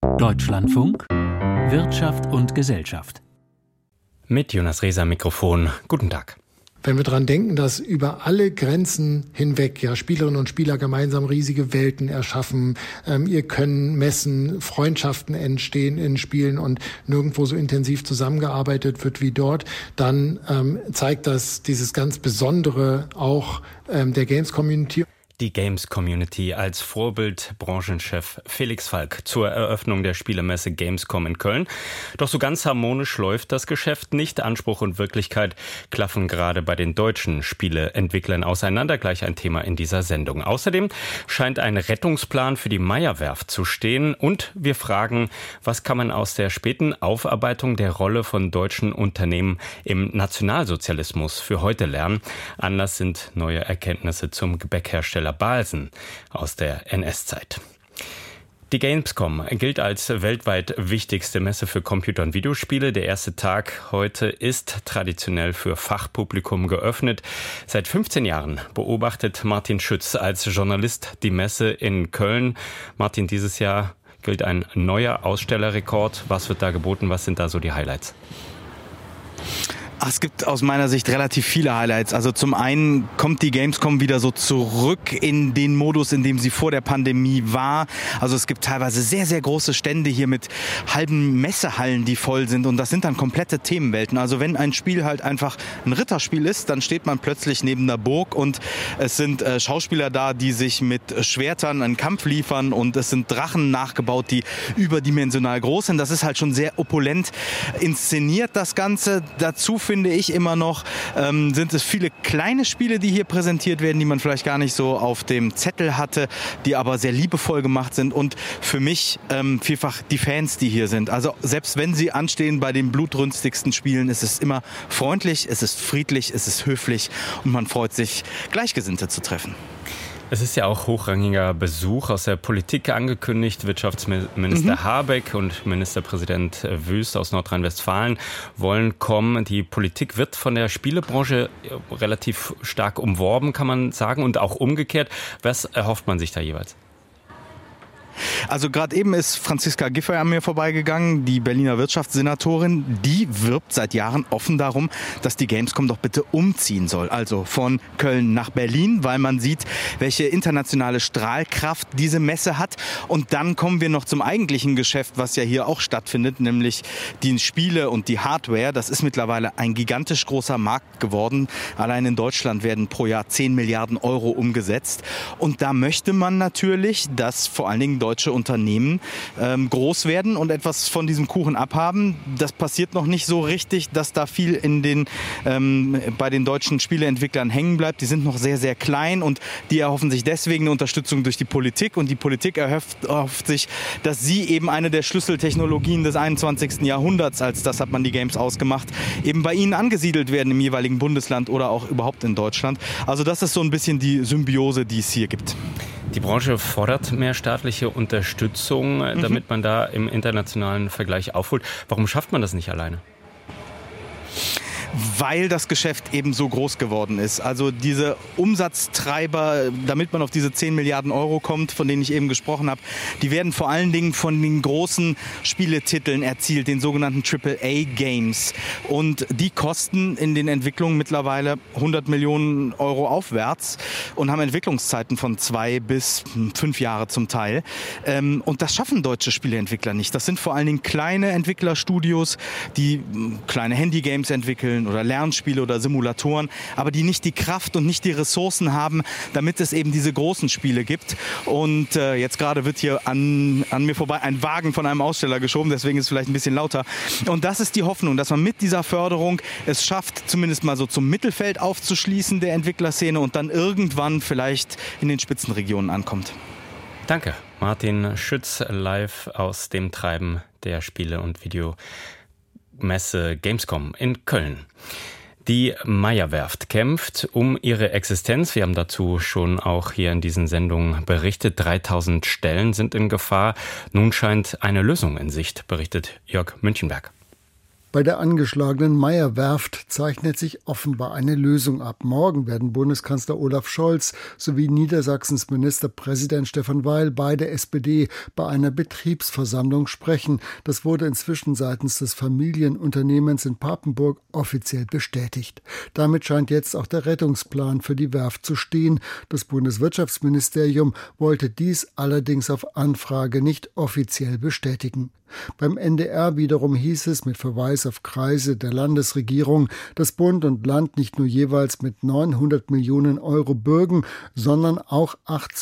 Deutschlandfunk Wirtschaft und Gesellschaft. Mit Jonas Rehser am Mikrofon. Guten Tag. Wenn wir daran denken, dass über alle Grenzen hinweg Spielerinnen und Spieler gemeinsam riesige Welten erschaffen, ihr können messen, Freundschaften entstehen in Spielen und nirgendwo so intensiv zusammengearbeitet wird wie dort, dann zeigt das dieses ganz Besondere auch der Games-Community. Die Games-Community als Vorbild Branchenchef Felix Falk zur Eröffnung der Spielemesse Gamescom in Köln. Doch so ganz harmonisch läuft das Geschäft nicht. Anspruch und Wirklichkeit klaffen gerade bei den deutschen Spieleentwicklern auseinander. Gleich ein Thema in dieser Sendung. Außerdem scheint ein Rettungsplan für die Meyer-Werft zu stehen. Und wir fragen, was kann man aus der späten Aufarbeitung der Rolle von deutschen Unternehmen im Nationalsozialismus für heute lernen? Anlass sind neue Erkenntnisse zum Gebäckhersteller Balsen aus der NS-Zeit. Die Gamescom gilt als weltweit wichtigste Messe für Computer- und Videospiele. Der erste Tag heute ist traditionell für Fachpublikum geöffnet. Seit 15 Jahren beobachtet Martin Schütz als Journalist die Messe in Köln. Martin, dieses Jahr gilt ein neuer Ausstellerrekord. Was wird da geboten? Was sind da so die Highlights? Es gibt aus meiner Sicht relativ viele Highlights. Also zum einen kommt die Gamescom wieder so zurück in den Modus, in dem sie vor der Pandemie war. Also es gibt teilweise sehr, sehr große Stände hier mit halben Messehallen, die voll sind. Und das sind dann komplette Themenwelten. Also wenn ein Spiel halt einfach ein Ritterspiel ist, dann steht man plötzlich neben einer Burg und es sind Schauspieler da, die sich mit Schwertern einen Kampf liefern und es sind Drachen nachgebaut, die überdimensional groß sind. Das ist halt schon sehr opulent inszeniert, das Ganze. Dazu finde ich immer noch, sind es viele kleine Spiele, die hier präsentiert werden, die man vielleicht gar nicht so auf dem Zettel hatte, die aber sehr liebevoll gemacht sind und für mich vielfach die Fans, die hier sind. Also selbst wenn sie anstehen bei den blutrünstigsten Spielen, ist es immer freundlich, es ist friedlich, es ist höflich und man freut sich, Gleichgesinnte zu treffen. Es ist ja auch hochrangiger Besuch aus der Politik angekündigt. Wirtschaftsminister Habeck und Ministerpräsident Wüst aus Nordrhein-Westfalen wollen kommen. Die Politik wird von der Spielebranche relativ stark umworben, kann man sagen, und auch umgekehrt. Was erhofft man sich da jeweils? Also gerade eben ist Franziska Giffey an mir vorbeigegangen, die Berliner Wirtschaftssenatorin. Die wirbt seit Jahren offen darum, dass die Gamescom doch bitte umziehen soll. Also von Köln nach Berlin, weil man sieht, welche internationale Strahlkraft diese Messe hat. Und dann kommen wir noch zum eigentlichen Geschäft, was ja hier auch stattfindet, nämlich die Spiele und die Hardware. Das ist mittlerweile ein gigantisch großer Markt geworden. Allein in Deutschland werden pro Jahr 10 Milliarden Euro umgesetzt. Und da möchte man natürlich, dass vor allen Dingen deutsche Unternehmen groß werden und etwas von diesem Kuchen abhaben. Das passiert noch nicht so richtig, dass da viel bei den deutschen Spieleentwicklern hängen bleibt. Die sind noch sehr, sehr klein und die erhoffen sich deswegen eine Unterstützung durch die Politik. Und die Politik erhofft sich, dass sie eben eine der Schlüsseltechnologien des 21. Jahrhunderts, als das hat man die Games ausgemacht, eben bei ihnen angesiedelt werden im jeweiligen Bundesland oder auch überhaupt in Deutschland. Also das ist so ein bisschen die Symbiose, die es hier gibt. Die Branche fordert mehr staatliche Unterstützung, damit man da im internationalen Vergleich aufholt. Warum schafft man das nicht alleine? Weil das Geschäft eben so groß geworden ist. Also diese Umsatztreiber, damit man auf diese 10 Milliarden Euro kommt, von denen ich eben gesprochen habe, die werden vor allen Dingen von den großen Spieletiteln erzielt, den sogenannten AAA-Games. Und die kosten in den Entwicklungen mittlerweile 100 Millionen Euro aufwärts und haben Entwicklungszeiten von 2 bis 5 Jahre zum Teil. Und das schaffen deutsche Spieleentwickler nicht. Das sind vor allen Dingen kleine Entwicklerstudios, die kleine Handygames entwickeln oder Lernspiele oder Simulatoren, aber die nicht die Kraft und nicht die Ressourcen haben, damit es eben diese großen Spiele gibt. Und jetzt gerade wird hier an mir vorbei ein Wagen von einem Aussteller geschoben, deswegen ist es vielleicht ein bisschen lauter. Und das ist die Hoffnung, dass man mit dieser Förderung es schafft, zumindest mal so zum Mittelfeld aufzuschließen der Entwicklerszene und dann irgendwann vielleicht in den Spitzenregionen ankommt. Danke, Martin Schütz, live aus dem Treiben der Spiele- und Videomesse Gamescom in Köln. Die Meyer-Werft kämpft um ihre Existenz. Wir haben dazu schon auch hier in diesen Sendungen berichtet. 3000 Stellen sind in Gefahr. Nun scheint eine Lösung in Sicht, berichtet Jörg Münchenberg. Bei der angeschlagenen Meyer-Werft zeichnet sich offenbar eine Lösung ab. Morgen werden Bundeskanzler Olaf Scholz sowie Niedersachsens Ministerpräsident Stefan Weil, beide SPD, bei einer Betriebsversammlung sprechen. Das wurde inzwischen seitens des Familienunternehmens in Papenburg offiziell bestätigt. Damit scheint jetzt auch der Rettungsplan für die Werft zu stehen. Das Bundeswirtschaftsministerium wollte dies allerdings auf Anfrage nicht offiziell bestätigen. Beim NDR wiederum hieß es mit Verweis auf Kreise der Landesregierung, dass Bund und Land nicht nur jeweils mit 900 Millionen Euro bürgen, sondern auch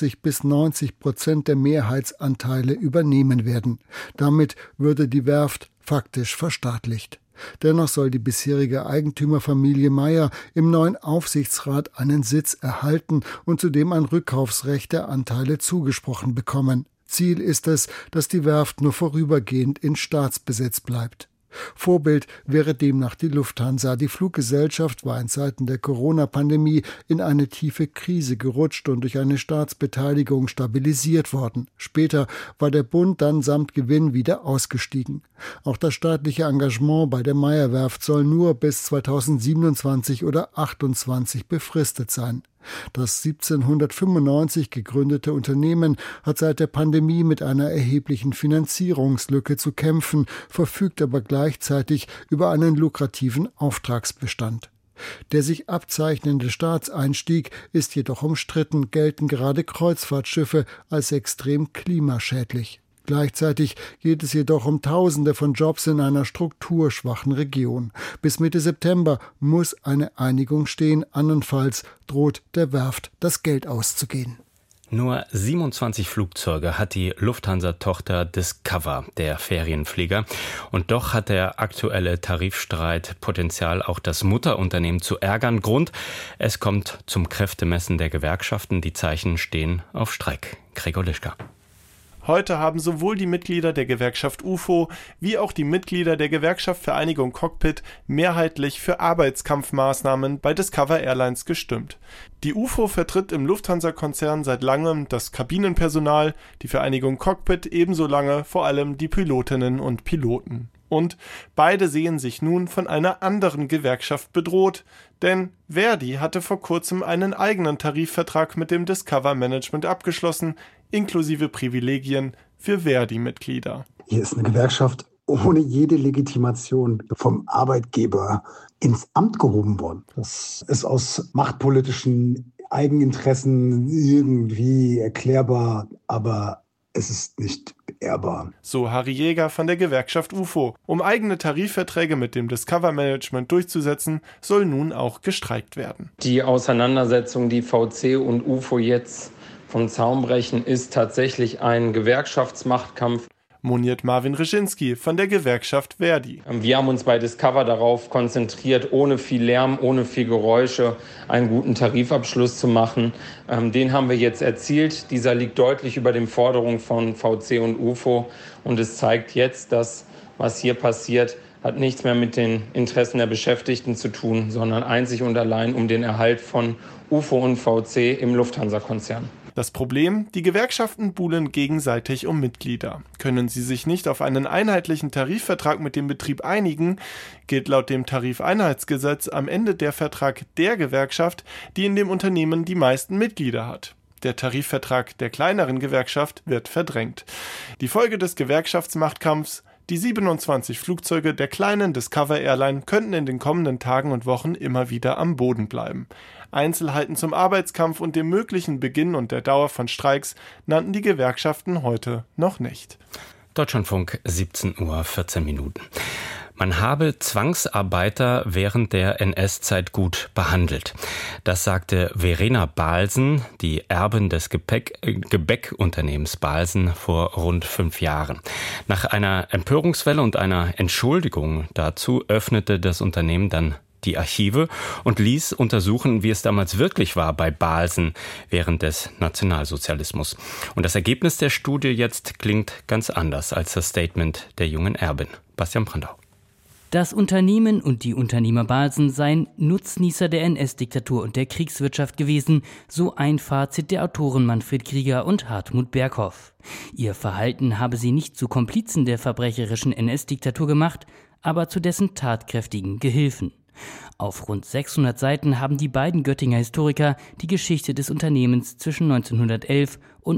80-90% der Mehrheitsanteile übernehmen werden. Damit würde die Werft faktisch verstaatlicht. Dennoch soll die bisherige Eigentümerfamilie Meyer im neuen Aufsichtsrat einen Sitz erhalten und zudem ein Rückkaufsrecht der Anteile zugesprochen bekommen. Ziel ist es, dass die Werft nur vorübergehend in Staatsbesitz bleibt. Vorbild wäre demnach die Lufthansa. Die Fluggesellschaft war in Zeiten der Corona-Pandemie in eine tiefe Krise gerutscht und durch eine Staatsbeteiligung stabilisiert worden. Später war der Bund dann samt Gewinn wieder ausgestiegen. Auch das staatliche Engagement bei der Meyer-Werft soll nur bis 2027 oder 2028 befristet sein. Das 1795 gegründete Unternehmen hat seit der Pandemie mit einer erheblichen Finanzierungslücke zu kämpfen, verfügt aber gleichzeitig über einen lukrativen Auftragsbestand. Der sich abzeichnende Staatseinstieg ist jedoch umstritten, gelten gerade Kreuzfahrtschiffe als extrem klimaschädlich. Gleichzeitig geht es jedoch um Tausende von Jobs in einer strukturschwachen Region. Bis Mitte September muss eine Einigung stehen, andernfalls droht der Werft das Geld auszugehen. Nur 27 Flugzeuge hat die Lufthansa-Tochter Discover, der Ferienflieger. Und doch hat der aktuelle Tarifstreit Potenzial, auch das Mutterunternehmen zu ärgern. Grund: es kommt zum Kräftemessen der Gewerkschaften. Die Zeichen stehen auf Streik. Gregor Lischka. Heute haben sowohl die Mitglieder der Gewerkschaft UFO wie auch die Mitglieder der Gewerkschaft Vereinigung Cockpit mehrheitlich für Arbeitskampfmaßnahmen bei Discover Airlines gestimmt. Die UFO vertritt im Lufthansa-Konzern seit langem das Kabinenpersonal, die Vereinigung Cockpit ebenso lange vor allem die Pilotinnen und Piloten. Und beide sehen sich nun von einer anderen Gewerkschaft bedroht, denn Verdi hatte vor kurzem einen eigenen Tarifvertrag mit dem Discover Management abgeschlossen, inklusive Privilegien für Verdi-Mitglieder. Hier ist eine Gewerkschaft ohne jede Legitimation vom Arbeitgeber ins Amt gehoben worden. Das ist aus machtpolitischen Eigeninteressen irgendwie erklärbar, aber es ist nicht beehrbar. So Harry Jäger von der Gewerkschaft UFO. Um eigene Tarifverträge mit dem Discover Management durchzusetzen, soll nun auch gestreikt werden. Die Auseinandersetzung, die VC und UFO jetzt vom Zaun brechen, ist tatsächlich ein Gewerkschaftsmachtkampf. Moniert Marvin Reschinski von der Gewerkschaft Verdi. Wir haben uns bei Discover darauf konzentriert, ohne viel Lärm, ohne viel Geräusche einen guten Tarifabschluss zu machen. Den haben wir jetzt erzielt. Dieser liegt deutlich über den Forderungen von VC und UFO. Und es zeigt jetzt, dass was hier passiert, hat nichts mehr mit den Interessen der Beschäftigten zu tun, sondern einzig und allein um den Erhalt von UFO und VC im Lufthansa-Konzern. Das Problem: die Gewerkschaften buhlen gegenseitig um Mitglieder. Können sie sich nicht auf einen einheitlichen Tarifvertrag mit dem Betrieb einigen, gilt laut dem Tarifeinheitsgesetz am Ende der Vertrag der Gewerkschaft, die in dem Unternehmen die meisten Mitglieder hat. Der Tarifvertrag der kleineren Gewerkschaft wird verdrängt. Die Folge des Gewerkschaftsmachtkampfs: die 27 Flugzeuge der kleinen Discover Airline könnten in den kommenden Tagen und Wochen immer wieder am Boden bleiben. Einzelheiten zum Arbeitskampf und dem möglichen Beginn und der Dauer von Streiks nannten die Gewerkschaften heute noch nicht. Deutschlandfunk, 17:14 Uhr. Man habe Zwangsarbeiter während der NS-Zeit gut behandelt. Das sagte Verena Balsen, die Erbin des Gebäckunternehmens Balsen, vor rund 5 Jahren. Nach einer Empörungswelle und einer Entschuldigung dazu öffnete das Unternehmen dann die Archive und ließ untersuchen, wie es damals wirklich war bei Balsen während des Nationalsozialismus. Und das Ergebnis der Studie jetzt klingt ganz anders als das Statement der jungen Erbin. Bastian Brandau. Das Unternehmen und die Unternehmer Balsen seien Nutznießer der NS-Diktatur und der Kriegswirtschaft gewesen, so ein Fazit der Autoren Manfred Krieger und Hartmut Berghoff. Ihr Verhalten habe sie nicht zu Komplizen der verbrecherischen NS-Diktatur gemacht, aber zu dessen tatkräftigen Gehilfen. Auf rund 600 Seiten haben die beiden Göttinger Historiker die Geschichte des Unternehmens zwischen 1911 und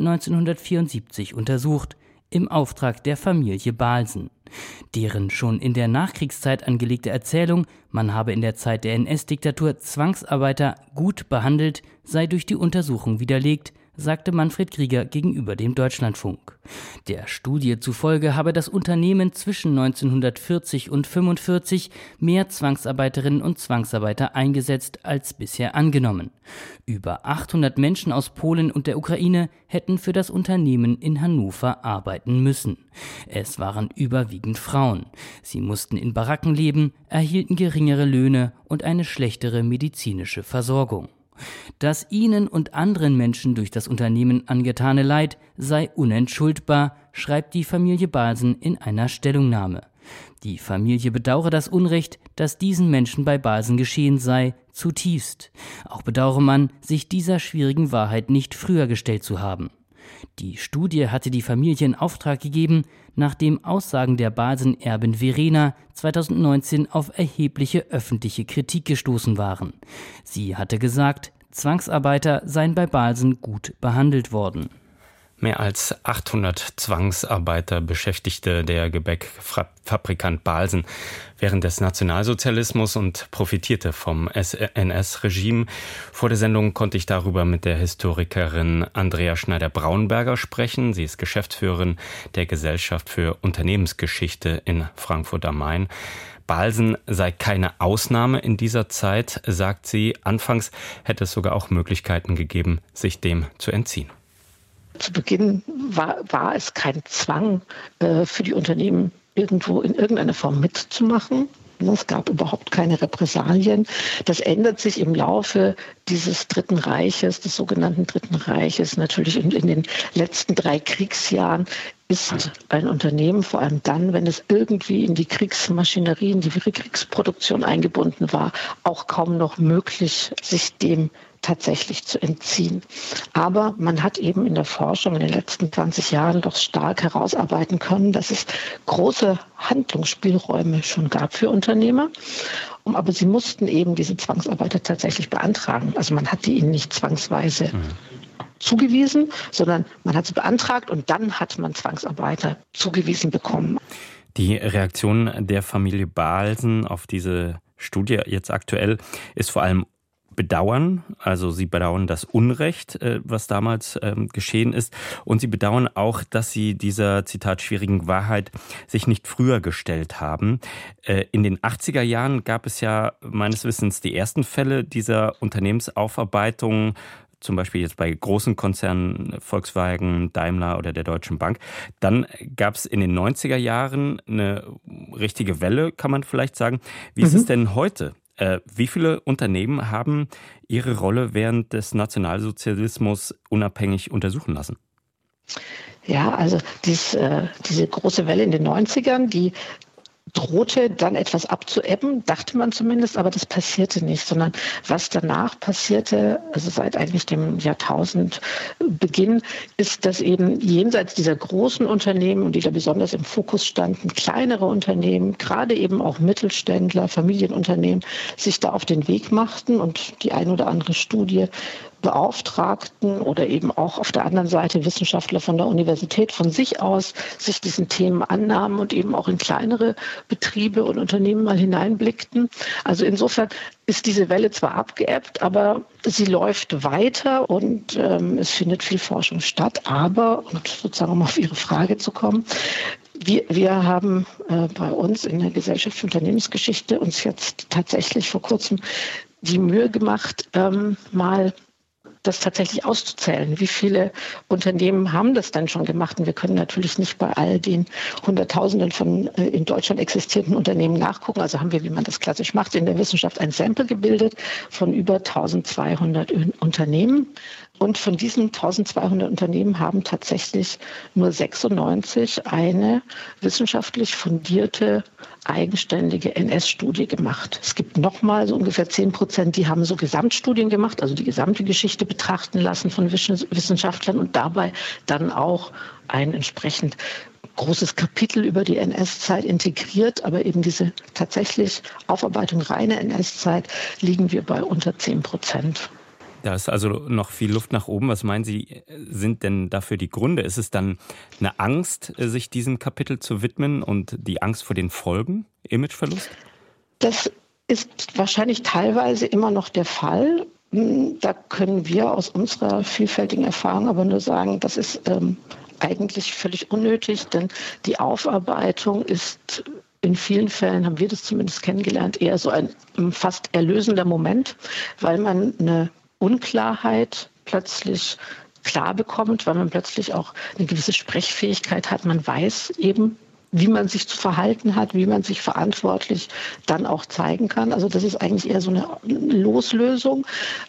1974 untersucht, im Auftrag der Familie Balsen. Deren schon in der Nachkriegszeit angelegte Erzählung, man habe in der Zeit der NS-Diktatur Zwangsarbeiter gut behandelt, sei durch die Untersuchung widerlegt, sagte Manfred Krieger gegenüber dem Deutschlandfunk. Der Studie zufolge habe das Unternehmen zwischen 1940 und 1945 mehr Zwangsarbeiterinnen und Zwangsarbeiter eingesetzt als bisher angenommen. Über 800 Menschen aus Polen und der Ukraine hätten für das Unternehmen in Hannover arbeiten müssen. Es waren überwiegend Frauen. Sie mussten in Baracken leben, erhielten geringere Löhne und eine schlechtere medizinische Versorgung. Das ihnen und anderen Menschen durch das Unternehmen angetane Leid sei unentschuldbar, schreibt die Familie Balsen in einer Stellungnahme. Die Familie bedauere das Unrecht, das diesen Menschen bei Balsen geschehen sei, zutiefst. Auch bedauere man, sich dieser schwierigen Wahrheit nicht früher gestellt zu haben. Die Studie hatte die Familie in Auftrag gegeben, nachdem Aussagen der Balsen-Erbin Verena 2019 auf erhebliche öffentliche Kritik gestoßen waren. Sie hatte gesagt, Zwangsarbeiter seien bei Balsen gut behandelt worden. Mehr als 800 Zwangsarbeiter beschäftigte der Gebäckfabrikant Balsen während des Nationalsozialismus und profitierte vom NS-Regime. Vor der Sendung konnte ich darüber mit der Historikerin Andrea Schneider-Braunberger sprechen. Sie ist Geschäftsführerin der Gesellschaft für Unternehmensgeschichte in Frankfurt am Main. Balsen sei keine Ausnahme in dieser Zeit, sagt sie. Anfangs hätte es sogar auch Möglichkeiten gegeben, sich dem zu entziehen. Zu Beginn war es kein Zwang für die Unternehmen, irgendwo in irgendeiner Form mitzumachen. Es gab überhaupt keine Repressalien. Das ändert sich im Laufe dieses Dritten Reiches, des sogenannten Dritten Reiches. Natürlich in den letzten 3 Kriegsjahren ist ein Unternehmen, vor allem dann, wenn es irgendwie in die Kriegsmaschinerie, in die Kriegsproduktion eingebunden war, auch kaum noch möglich, sich dem tatsächlich zu entziehen. Aber man hat eben in der Forschung in den letzten 20 Jahren doch stark herausarbeiten können, dass es große Handlungsspielräume schon gab für Unternehmer. Aber sie mussten eben diese Zwangsarbeiter tatsächlich beantragen. Also man hat die ihnen nicht zwangsweise zugewiesen, sondern man hat sie beantragt und dann hat man Zwangsarbeiter zugewiesen bekommen. Die Reaktion der Familie Balsen auf diese Studie jetzt aktuell ist vor allem Bedauern, also sie bedauern das Unrecht, was damals geschehen ist, und sie bedauern auch, dass sie dieser, Zitat, schwierigen Wahrheit sich nicht früher gestellt haben. In den 80er Jahren gab es ja meines Wissens die ersten Fälle dieser Unternehmensaufarbeitung, zum Beispiel jetzt bei großen Konzernen, Volkswagen, Daimler oder der Deutschen Bank. Dann gab es in den 90er Jahren eine richtige Welle, kann man vielleicht sagen. Wie ist es denn heute? Wie viele Unternehmen haben ihre Rolle während des Nationalsozialismus unabhängig untersuchen lassen? Ja, also diese große Welle in den 90ern, die drohte dann etwas abzuebben, dachte man zumindest, aber das passierte nicht, sondern was danach passierte, also seit eigentlich dem Jahrtausendbeginn, ist, dass eben jenseits dieser großen Unternehmen, die da besonders im Fokus standen, kleinere Unternehmen, gerade eben auch Mittelständler, Familienunternehmen, sich da auf den Weg machten und die ein oder andere Studie Beauftragten oder eben auch auf der anderen Seite Wissenschaftler von der Universität von sich aus sich diesen Themen annahmen und eben auch in kleinere Betriebe und Unternehmen mal hineinblickten. Also insofern ist diese Welle zwar abgeebbt, aber sie läuft weiter und es findet viel Forschung statt. Aber, und sozusagen um auf Ihre Frage zu kommen, wir haben bei uns in der Gesellschaft für Unternehmensgeschichte uns jetzt tatsächlich vor kurzem die Mühe gemacht, mal das tatsächlich auszuzählen. Wie viele Unternehmen haben das denn schon gemacht? Und wir können natürlich nicht bei all den Hunderttausenden von in Deutschland existierenden Unternehmen nachgucken. Also haben wir, wie man das klassisch macht, in der Wissenschaft ein Sample gebildet von über 1200 Unternehmen. Und von diesen 1200 Unternehmen haben tatsächlich nur 96 eine wissenschaftlich fundierte, eigenständige NS-Studie gemacht. Es gibt nochmal so ungefähr 10%, die haben so Gesamtstudien gemacht, also die gesamte Geschichte betrachten lassen von Wissenschaftlern und dabei dann auch ein entsprechend großes Kapitel über die NS-Zeit integriert, aber eben diese tatsächlich Aufarbeitung reine NS-Zeit liegen wir bei unter 10%. Da ist also noch viel Luft nach oben. Was meinen Sie, sind denn dafür die Gründe? Ist es dann eine Angst, sich diesem Kapitel zu widmen und die Angst vor den Folgen, Imageverlust? Das ist wahrscheinlich teilweise immer noch der Fall. Da können wir aus unserer vielfältigen Erfahrung aber nur sagen, das ist eigentlich völlig unnötig, denn die Aufarbeitung ist in vielen Fällen, haben wir das zumindest kennengelernt, eher so ein fast erlösender Moment, weil man eine Unklarheit plötzlich klar bekommt, weil man plötzlich auch eine gewisse Sprechfähigkeit hat. Man weiß eben, wie man sich zu verhalten hat, wie man sich verantwortlich dann auch zeigen kann. Also das ist eigentlich eher so eine Loslösung.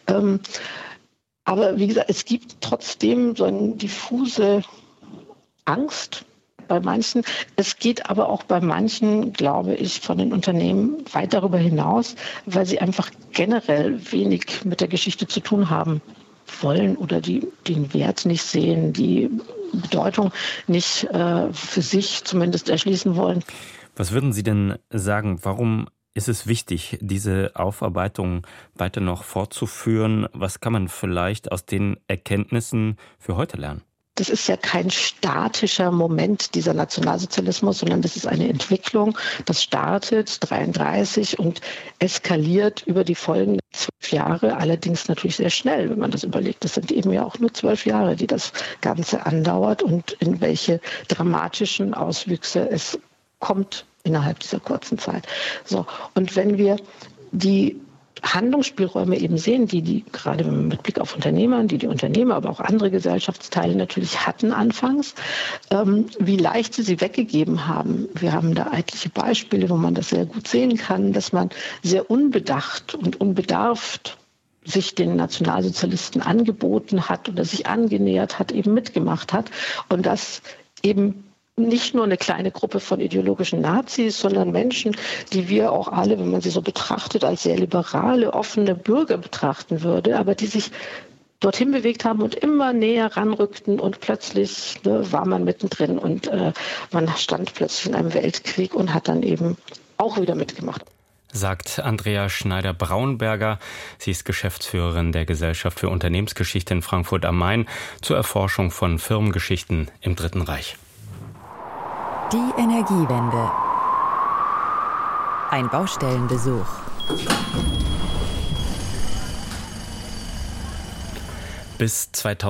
Aber wie gesagt, es gibt trotzdem so eine diffuse Angst bei manchen. Es geht aber auch bei manchen, glaube ich, von den Unternehmen weit darüber hinaus, weil sie einfach generell wenig mit der Geschichte zu tun haben wollen oder den Wert nicht sehen, die Bedeutung nicht für sich zumindest erschließen wollen. Was würden Sie denn sagen, warum ist es wichtig, diese Aufarbeitung weiter noch fortzuführen? Was kann man vielleicht aus den Erkenntnissen für heute lernen? Das ist ja kein statischer Moment, dieser Nationalsozialismus, sondern das ist eine Entwicklung. Das startet 1933 und eskaliert über die folgenden 12 Jahre, allerdings natürlich sehr schnell, wenn man das überlegt. Das sind eben ja auch nur 12 Jahre, die das Ganze andauert und in welche dramatischen Auswüchse es kommt innerhalb dieser kurzen Zeit. So, und wenn wir die Handlungsspielräume eben sehen, die gerade mit Blick auf Unternehmer, die Unternehmer, aber auch andere Gesellschaftsteile natürlich hatten anfangs, wie leicht sie weggegeben haben. Wir haben da etliche Beispiele, wo man das sehr gut sehen kann, dass man sehr unbedacht und unbedarft sich den Nationalsozialisten angeboten hat oder sich angenähert hat, eben mitgemacht hat und das eben nicht nur eine kleine Gruppe von ideologischen Nazis, sondern Menschen, die wir auch alle, wenn man sie so betrachtet, als sehr liberale, offene Bürger betrachten würde, aber die sich dorthin bewegt haben und immer näher ranrückten und plötzlich war man mittendrin und man stand plötzlich in einem Weltkrieg und hat dann eben auch wieder mitgemacht. Sagt Andrea Schneider-Braunberger. Sie ist Geschäftsführerin der Gesellschaft für Unternehmensgeschichte in Frankfurt am Main zur Erforschung von Firmengeschichten im Dritten Reich. Die Energiewende. Ein Baustellenbesuch. Bis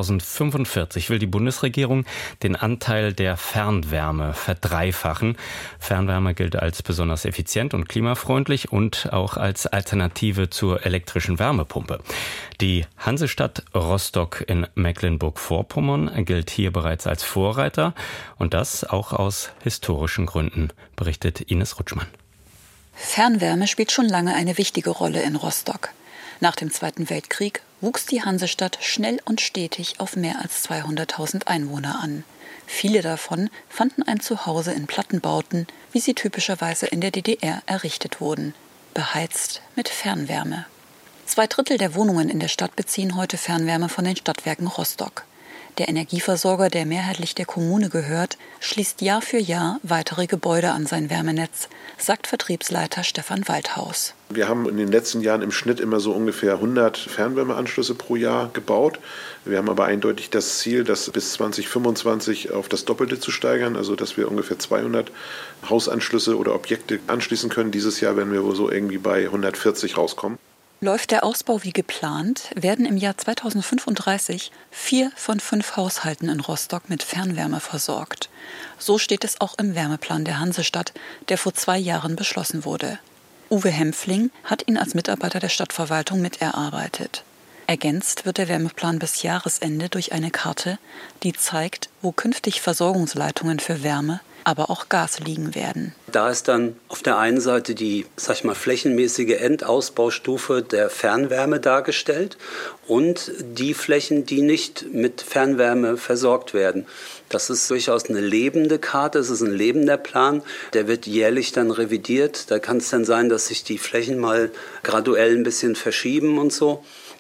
2045 will die Bundesregierung den Anteil der Fernwärme verdreifachen. Fernwärme gilt als besonders effizient und klimafreundlich und auch als Alternative zur elektrischen Wärmepumpe. Die Hansestadt Rostock in Mecklenburg-Vorpommern gilt hier bereits als Vorreiter und das auch aus historischen Gründen, berichtet Ines Rutschmann. Fernwärme spielt schon lange eine wichtige Rolle in Rostock. Nach dem Zweiten Weltkrieg wuchs die Hansestadt schnell und stetig auf mehr als 200.000 Einwohner an. Viele davon fanden ein Zuhause in Plattenbauten, wie sie typischerweise in der DDR errichtet wurden, beheizt mit Fernwärme. 2/3 der Wohnungen in der Stadt beziehen heute Fernwärme von den Stadtwerken Rostock. Der Energieversorger, der mehrheitlich der Kommune gehört, schließt Jahr für Jahr weitere Gebäude an sein Wärmenetz, sagt Vertriebsleiter Stefan Waldhaus. Wir haben in den letzten Jahren im Schnitt immer so ungefähr 100 Fernwärmeanschlüsse pro Jahr gebaut. Wir haben aber eindeutig das Ziel, das bis 2025 auf das Doppelte zu steigern, also dass wir ungefähr 200 Hausanschlüsse oder Objekte anschließen können. Dieses Jahr werden wir wohl so irgendwie bei 140 rauskommen. Läuft der Ausbau wie geplant, werden im Jahr 2035 4 von 5 Haushalten in Rostock mit Fernwärme versorgt. So steht es auch im Wärmeplan der Hansestadt, der vor 2 Jahren beschlossen wurde. Uwe Hempfling hat ihn als Mitarbeiter der Stadtverwaltung miterarbeitet. Ergänzt wird der Wärmeplan bis Jahresende durch eine Karte, die zeigt, wo künftig Versorgungsleitungen für Wärme, aber auch Gas liegen werden. Da ist dann auf der einen Seite die, flächenmäßige Endausbaustufe der Fernwärme dargestellt und die Flächen, die nicht mit Fernwärme versorgt werden. Das ist durchaus eine lebende Karte, es ist ein lebender Plan, der wird jährlich dann revidiert. Da kann es dann sein, dass sich die Flächen mal graduell ein bisschen verschieben und so.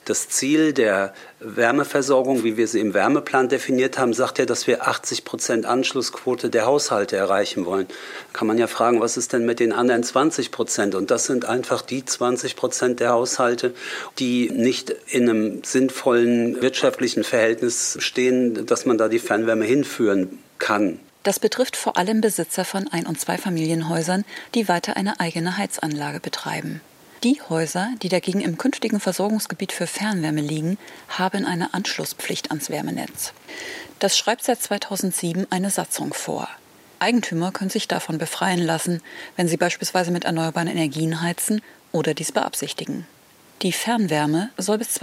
Das Ziel der Wärmeversorgung, wie wir sie im Wärmeplan definiert haben, sagt ja, dass wir 80% Anschlussquote der Haushalte erreichen wollen. Kann man ja fragen, was ist denn mit den anderen 20%? Und das sind einfach die 20% der Haushalte, die nicht in einem sinnvollen wirtschaftlichen Verhältnis stehen, dass man da die Fernwärme hinführen kann. Das betrifft vor allem Besitzer von Ein- und Zweifamilienhäusern, die weiter eine eigene Heizanlage betreiben. Die Häuser, die dagegen im künftigen Versorgungsgebiet für Fernwärme liegen, haben eine Anschlusspflicht ans Wärmenetz. Das schreibt seit 2007 eine Satzung vor. Eigentümer können sich davon befreien lassen, wenn sie beispielsweise mit erneuerbaren Energien heizen oder dies beabsichtigen. Die Fernwärme soll bis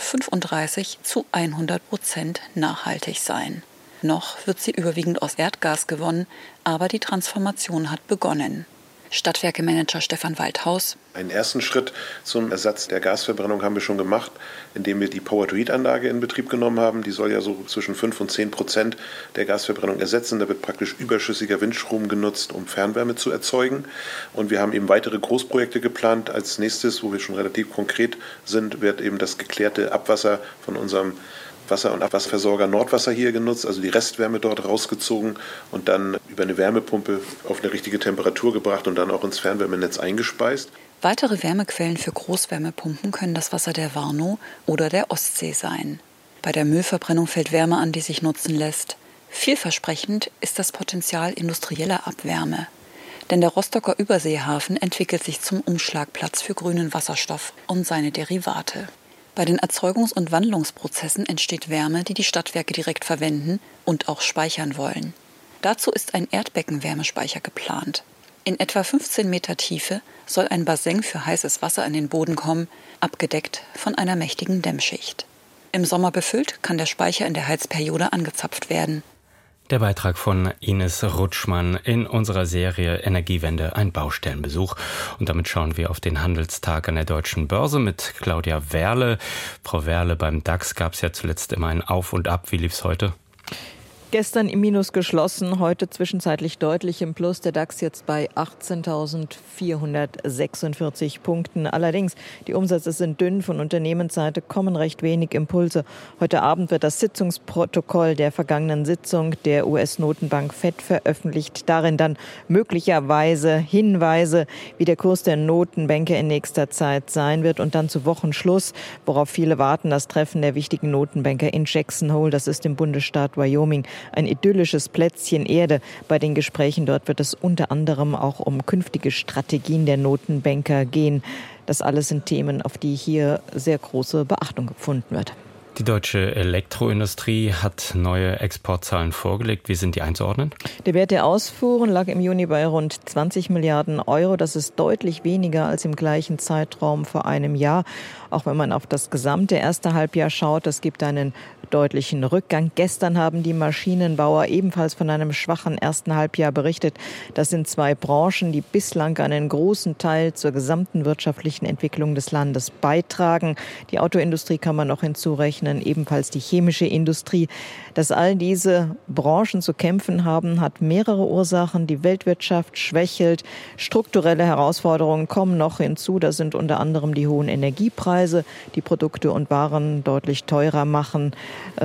2035 zu 100% nachhaltig sein. Noch wird sie überwiegend aus Erdgas gewonnen, aber die Transformation hat begonnen. Stadtwerke-Manager Stefan Waldhaus. Einen ersten Schritt zum Ersatz der Gasverbrennung haben wir schon gemacht, indem wir die Power-to-Heat-Anlage in Betrieb genommen haben. Die soll ja so zwischen 5 und 10% der Gasverbrennung ersetzen. Da wird praktisch überschüssiger Windstrom genutzt, um Fernwärme zu erzeugen. Und wir haben eben weitere Großprojekte geplant. Als nächstes, wo wir schon relativ konkret sind, wird eben das geklärte Abwasser von unserem Wasser- und Abwasserversorger Nordwasser hier genutzt, also die Restwärme dort rausgezogen und dann über eine Wärmepumpe auf eine richtige Temperatur gebracht und dann auch ins Fernwärmenetz eingespeist. Weitere Wärmequellen für Großwärmepumpen können das Wasser der Warnow oder der Ostsee sein. Bei der Müllverbrennung fällt Wärme an, die sich nutzen lässt. Vielversprechend ist das Potenzial industrieller Abwärme. Denn der Rostocker Überseehafen entwickelt sich zum Umschlagplatz für grünen Wasserstoff und seine Derivate. Bei den Erzeugungs- und Wandlungsprozessen entsteht Wärme, die die Stadtwerke direkt verwenden und auch speichern wollen. Dazu ist ein Erdbeckenwärmespeicher geplant. In etwa 15 Meter Tiefe soll ein Bassin für heißes Wasser an den Boden kommen, abgedeckt von einer mächtigen Dämmschicht. Im Sommer befüllt, kann der Speicher in der Heizperiode angezapft werden. Der Beitrag von Ines Rutschmann in unserer Serie Energiewende, ein Baustellenbesuch. Und damit schauen wir auf den Handelstag an der Deutschen Börse mit Claudia Werle. Frau Werle, beim DAX gab es ja zuletzt immer ein Auf und Ab. Wie lief's heute? Gestern im Minus geschlossen, heute zwischenzeitlich deutlich im Plus. Der DAX jetzt bei 18.446 Punkten. Allerdings, die Umsätze sind dünn. Von Unternehmensseite kommen recht wenig Impulse. Heute Abend wird das Sitzungsprotokoll der vergangenen Sitzung der US-Notenbank FED veröffentlicht. Darin dann möglicherweise Hinweise, wie der Kurs der Notenbanker in nächster Zeit sein wird. Und dann zu Wochenschluss, worauf viele warten, das Treffen der wichtigen Notenbanker in Jackson Hole. Das ist im Bundesstaat Wyoming. Ein idyllisches Plätzchen Erde. Bei den Gesprächen dort wird es unter anderem auch um künftige Strategien der Notenbanker gehen. Das alles sind Themen, auf die hier sehr große Beachtung gefunden wird. Die deutsche Elektroindustrie hat neue Exportzahlen vorgelegt. Wie sind die einzuordnen? Der Wert der Ausfuhren lag im Juni bei rund 20 Milliarden Euro. Das ist deutlich weniger als im gleichen Zeitraum vor einem Jahr. Auch wenn man auf das gesamte erste Halbjahr schaut, das gibt einen deutlichen Rückgang. Gestern haben die Maschinenbauer ebenfalls von einem schwachen ersten Halbjahr berichtet. Das sind zwei Branchen, die bislang einen großen Teil zur gesamten wirtschaftlichen Entwicklung des Landes beitragen. Die Autoindustrie kann man noch hinzurechnen, ebenfalls die chemische Industrie. Dass all diese Branchen zu kämpfen haben, hat mehrere Ursachen. Die Weltwirtschaft schwächelt, strukturelle Herausforderungen kommen noch hinzu. Das sind unter anderem die hohen Energiepreise, die Produkte und Waren deutlich teurer machen.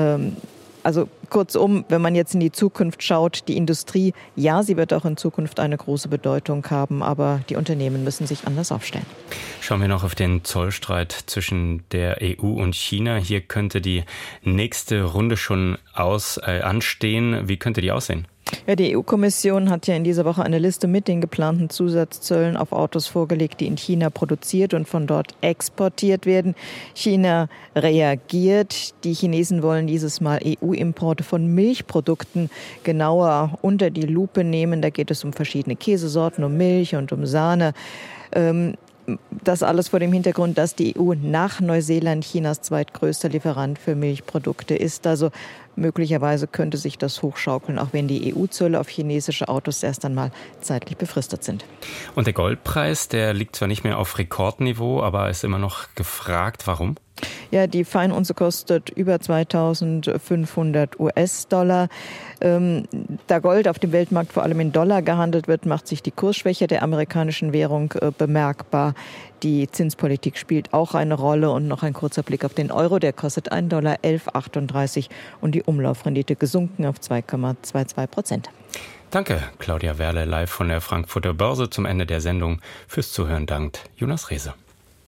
Also kurzum, wenn man jetzt in die Zukunft schaut, die Industrie, ja, sie wird auch in Zukunft eine große Bedeutung haben, aber die Unternehmen müssen sich anders aufstellen. Schauen wir noch auf den Zollstreit zwischen der EU und China. Hier könnte die nächste Runde schon anstehen. Wie könnte die aussehen? Ja, die EU-Kommission hat ja in dieser Woche eine Liste mit den geplanten Zusatzzöllen auf Autos vorgelegt, die in China produziert und von dort exportiert werden. China reagiert. Die Chinesen wollen dieses Mal EU-Importe von Milchprodukten genauer unter die Lupe nehmen. Da geht es um verschiedene Käsesorten, um Milch und um Sahne. Das alles vor dem Hintergrund, dass die EU nach Neuseeland Chinas zweitgrößter Lieferant für Milchprodukte ist. Also möglicherweise könnte sich das hochschaukeln, auch wenn die EU-Zölle auf chinesische Autos erst einmal zeitlich befristet sind. Und der Goldpreis, der liegt zwar nicht mehr auf Rekordniveau, aber ist immer noch gefragt. Warum? Ja, die Feinunze kostet über 2.500 US-Dollar. Da Gold auf dem Weltmarkt vor allem in Dollar gehandelt wird, macht sich die Kursschwäche der amerikanischen Währung bemerkbar. Die Zinspolitik spielt auch eine Rolle. Und noch ein kurzer Blick auf den Euro. Der kostet $1,1138 und die Umlaufrendite gesunken auf 2,22%. Danke, Claudia Werle, live von der Frankfurter Börse. Zum Ende der Sendung fürs Zuhören dankt Jonas Rehse.